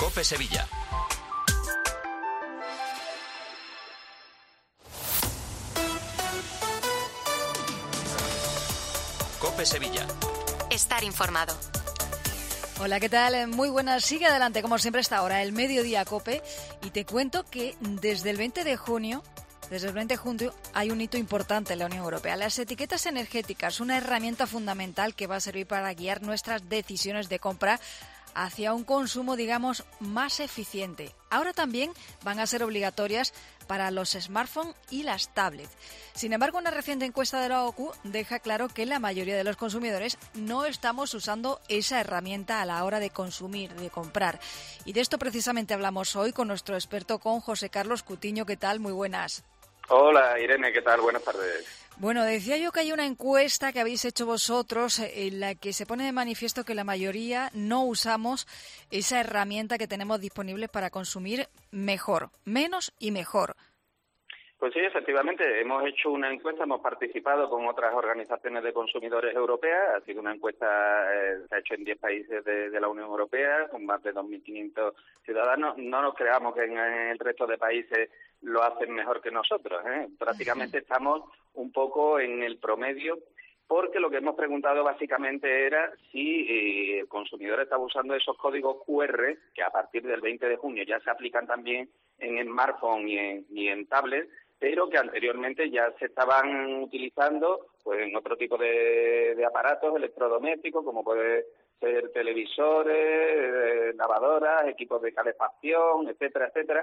COPE Sevilla. COPE Sevilla. Estar informado. Hola, ¿qué tal? Muy buenas. Sigue adelante, como siempre, esta hora, el Mediodía COPE. Y te cuento que desde el 20 de junio hay un hito importante en la Unión Europea. Las etiquetas energéticas, una herramienta fundamental que va a servir para guiar nuestras decisiones de compra hacia un consumo, digamos, más eficiente. Ahora también van a ser obligatorias para los smartphones y las tablets. Sin embargo, una reciente encuesta de la OCU deja claro que la mayoría de los consumidores no estamos usando esa herramienta a la hora de consumir, de comprar. Y de esto precisamente hablamos hoy con nuestro experto, con José Carlos Cutiño. ¿Qué tal? Muy buenas. Hola, Irene, ¿qué tal? Buenas tardes. Bueno, decía yo que hay una encuesta que habéis hecho vosotros en la que se pone de manifiesto que la mayoría no usamos esa herramienta que tenemos disponible para consumir mejor, menos y mejor. Pues sí, efectivamente, hemos hecho una encuesta, hemos participado con otras organizaciones de consumidores europeas, ha sido una encuesta, se ha hecho en 10 países de la Unión Europea, con más de 2.500 ciudadanos. No nos creamos que en el resto de países lo hacen mejor que nosotros, ¿eh? Prácticamente estamos un poco en el promedio, porque lo que hemos preguntado básicamente era si el consumidor estaba usando esos códigos QR, que a partir del 20 de junio ya se aplican también en smartphone y en tablet, pero que anteriormente ya se estaban utilizando pues en otro tipo de aparatos electrodomésticos, como puede ser televisores, lavadoras, equipos de calefacción, etcétera, etcétera,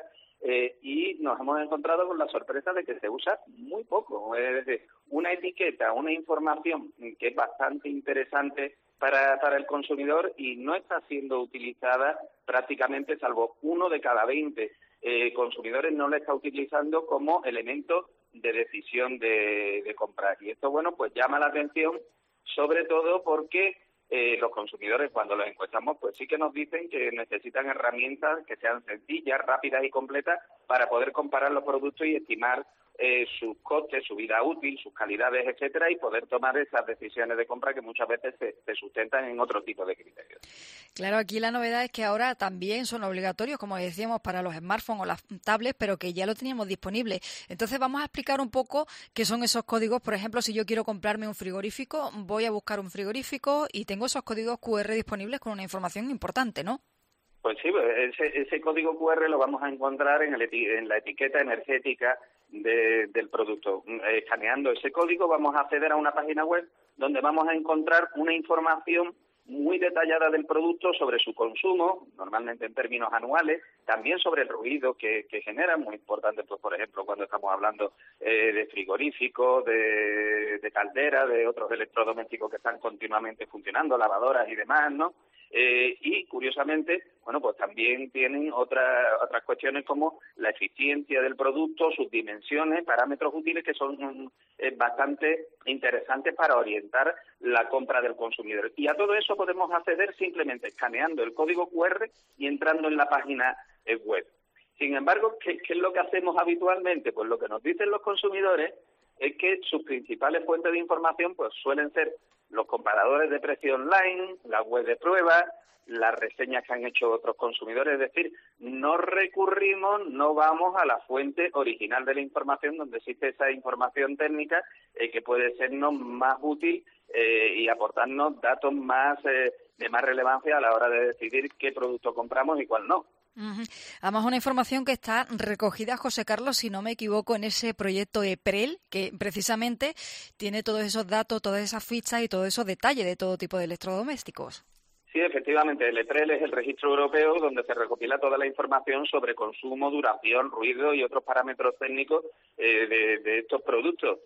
y nos hemos encontrado con la sorpresa de que se usa muy poco. Es decir, una etiqueta, una información que es bastante interesante para el consumidor y no está siendo utilizada prácticamente, salvo 1 de cada 20 consumidores no la está utilizando como elemento de decisión de comprar. Y esto, bueno, pues llama la atención, sobre todo porque los consumidores, cuando los encuestamos, pues sí que nos dicen que necesitan herramientas que sean sencillas, rápidas y completas para poder comparar los productos y estimar sus costes, su vida útil, sus calidades, etcétera, y poder tomar esas decisiones de compra que muchas veces se sustentan en otro tipo de criterios. Claro, aquí la novedad es que ahora también son obligatorios, como decíamos, para los smartphones o las tablets, pero que ya lo teníamos disponible. Entonces vamos a explicar un poco qué son esos códigos. Por ejemplo, si yo quiero comprarme un frigorífico, voy a buscar un frigorífico y tengo esos códigos QR disponibles con una información importante, ¿no? Pues sí, ese código QR lo vamos a encontrar en la etiqueta energética del producto. Escaneando ese código vamos a acceder a una página web donde vamos a encontrar una información muy detallada del producto sobre su consumo, normalmente en términos anuales, también sobre el ruido que genera, muy importante, pues por ejemplo, cuando estamos hablando de frigoríficos, de calderas, de otros electrodomésticos que están continuamente funcionando, lavadoras y demás, ¿no? Y curiosamente, bueno, pues también tienen otras cuestiones como la eficiencia del producto, sus dimensiones, parámetros útiles que son bastante interesantes para orientar la compra del consumidor. Y a todo eso podemos acceder simplemente escaneando el código QR y entrando en la página web. Sin embargo, ¿qué es lo que hacemos habitualmente? Pues lo que nos dicen los consumidores es que sus principales fuentes de información pues suelen ser los comparadores de precio online, la web de pruebas, las reseñas que han hecho otros consumidores, es decir, no vamos a la fuente original de la información donde existe esa información técnica que puede sernos más útil y aportarnos datos más de más relevancia a la hora de decidir qué producto compramos y cuál no. Además, una información que está recogida, José Carlos, si no me equivoco, en ese proyecto EPREL, que precisamente tiene todos esos datos, todas esas fichas y todos esos detalles de todo tipo de electrodomésticos. Sí, efectivamente, el EPREL es el registro europeo donde se recopila toda la información sobre consumo, duración, ruido y otros parámetros técnicos de estos productos.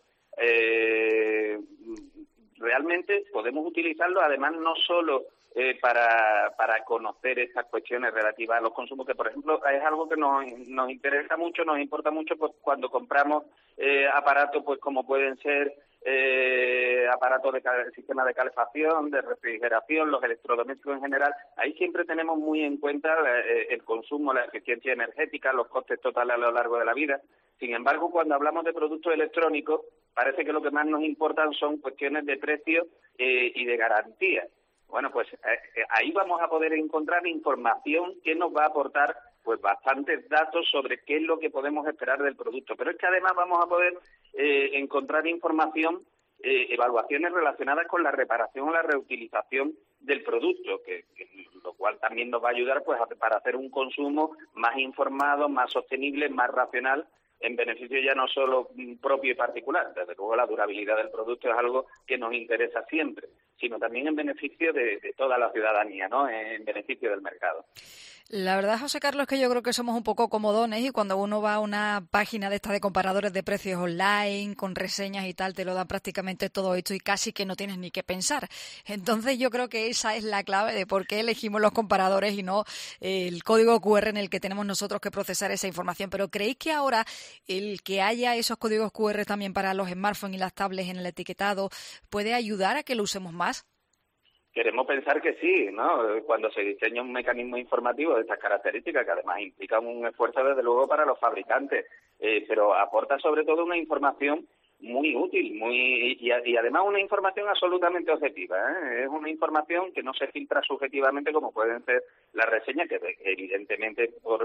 Realmente podemos utilizarlo, además, no solo para conocer estas cuestiones relativas a los consumos, que por ejemplo es algo que nos interesa mucho, nos importa mucho, pues cuando compramos aparatos pues como pueden ser aparatos de sistema de calefacción, de refrigeración, los electrodomésticos en general. Ahí siempre tenemos muy en cuenta el consumo, la eficiencia energética, los costes totales a lo largo de la vida. Sin embargo, cuando hablamos de productos electrónicos, parece que lo que más nos importan son cuestiones de precio y de garantía. Bueno, pues ahí vamos a poder encontrar información que nos va a aportar pues bastantes datos sobre qué es lo que podemos esperar del producto. Pero es que además vamos a poder encontrar información, evaluaciones relacionadas con la reparación o la reutilización del producto, que lo cual también nos va a ayudar pues para hacer un consumo más informado, más sostenible, más racional, en beneficio ya no solo propio y particular. Desde luego la durabilidad del producto es algo que nos interesa siempre, sino también en beneficio de toda la ciudadanía, ¿no? En beneficio del mercado. La verdad, José Carlos, es que yo creo que somos un poco comodones y cuando uno va a una página de estas de comparadores de precios online, con reseñas y tal, te lo dan prácticamente todo hecho y casi que no tienes ni que pensar. Entonces yo creo que esa es la clave de por qué elegimos los comparadores y no el código QR en el que tenemos nosotros que procesar esa información. Pero ¿creéis que ahora el que haya esos códigos QR también para los smartphones y las tablets en el etiquetado puede ayudar a que lo usemos más? Queremos pensar que sí, ¿no? Cuando se diseña un mecanismo informativo de estas características, que además implica un esfuerzo desde luego para los fabricantes, pero aporta sobre todo una información muy útil, y además una información absolutamente objetiva, ¿eh? Es una información que no se filtra subjetivamente como pueden ser las reseñas, que evidentemente por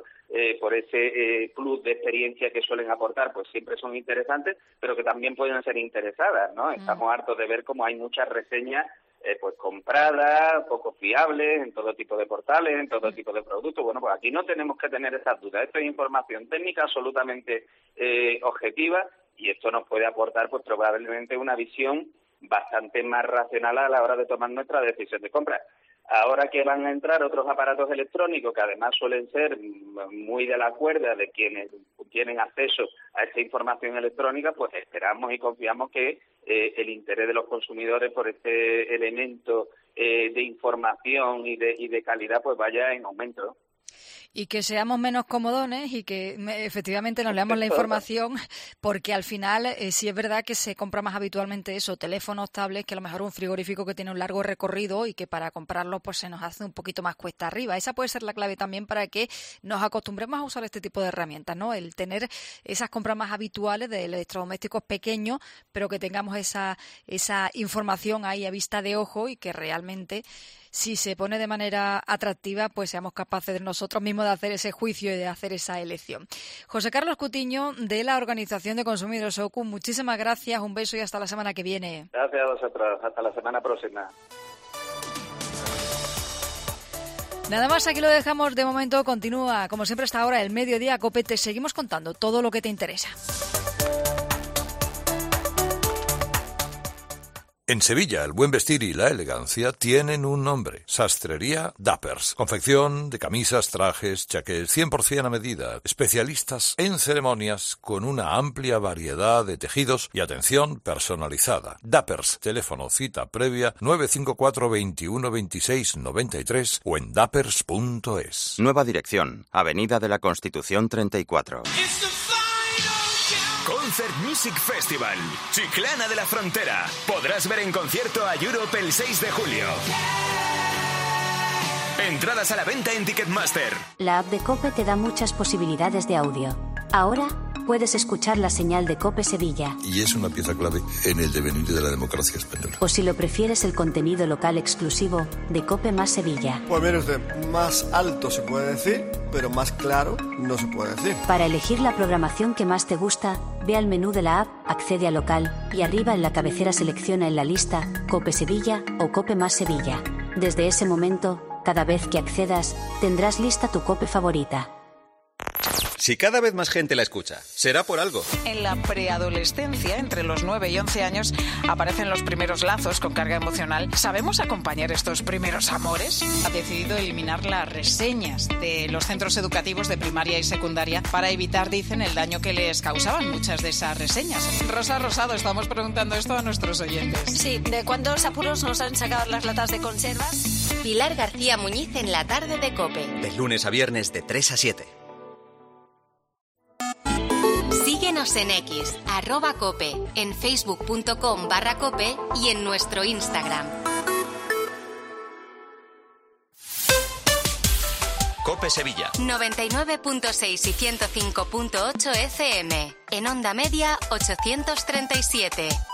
ese plus de experiencia que suelen aportar, pues siempre son interesantes, pero que también pueden ser interesadas, ¿no? Estamos hartos de ver cómo hay muchas reseñas pues compradas, poco fiables, en todo tipo de portales, en todo tipo de productos. Bueno, pues aquí no tenemos que tener esas dudas. Esto es información técnica absolutamente objetiva y esto nos puede aportar pues probablemente una visión bastante más racional a la hora de tomar nuestra decisión de compra. Ahora que van a entrar otros aparatos electrónicos que además suelen ser muy de la cuerda de quienes tienen acceso a esta información electrónica, pues esperamos y confiamos que el interés de los consumidores por este elemento de información y de calidad pues vaya en aumento. Y que seamos menos comodones y que efectivamente nos leamos la información, porque al final sí es verdad que se compra más habitualmente eso, teléfonos, tablets, que a lo mejor un frigorífico que tiene un largo recorrido y que para comprarlo pues se nos hace un poquito más cuesta arriba. Esa puede ser la clave también para que nos acostumbremos a usar este tipo de herramientas, ¿no? El tener esas compras más habituales de electrodomésticos pequeños, pero que tengamos esa información ahí a vista de ojo y que realmente, si se pone de manera atractiva, pues seamos capaces de nosotros mismos de hacer ese juicio y de hacer esa elección. José Carlos Cutiño, de la Organización de Consumidores OCU, muchísimas gracias, un beso y hasta la semana que viene. Gracias a vosotros, hasta la semana próxima. Nada más, aquí lo dejamos de momento. Continúa, como siempre, hasta ahora el Mediodía COPE. Te seguimos contando todo lo que te interesa. En Sevilla, el buen vestir y la elegancia tienen un nombre: Sastrería Dappers. Confección de camisas, trajes, chaqués, 100% a medida. Especialistas en ceremonias con una amplia variedad de tejidos y atención personalizada. Dappers. Teléfono cita previa 954 21 26 93 o en dappers.es. Nueva dirección. Avenida de la Constitución 34. Concert Music Festival, Chiclana de la Frontera. Podrás ver en concierto a Europe el 6 de julio. Entradas a la venta en Ticketmaster. La app de COPE te da muchas posibilidades de audio. Ahora puedes escuchar la señal de COPE Sevilla. Y es una pieza clave en el devenir de la democracia española. O si lo prefieres, el contenido local exclusivo de COPE más Sevilla. Pues mire usted, más alto se puede decir, pero más claro no se puede decir. Para elegir la programación que más te gusta, ve al menú de la app, accede a local y arriba en la cabecera selecciona en la lista COPE Sevilla o COPE más Sevilla. Desde ese momento, cada vez que accedas, tendrás lista tu COPE favorita. Si cada vez más gente la escucha, será por algo. En la preadolescencia, entre los 9 y 11 años, aparecen los primeros lazos con carga emocional. ¿Sabemos acompañar estos primeros amores? Ha decidido eliminar las reseñas de los centros educativos de primaria y secundaria para evitar, dicen, el daño que les causaban muchas de esas reseñas. Rosa Rosado, estamos preguntando esto a nuestros oyentes. Sí, ¿de cuántos apuros nos han sacado las latas de conservas? Pilar García Muñiz en la tarde de COPE. De lunes a viernes de 3 a 7. Síguenos en X, @cope, en facebook.com/cope y en nuestro Instagram. COPE Sevilla 99.6 y 105.8 FM. En onda media 837.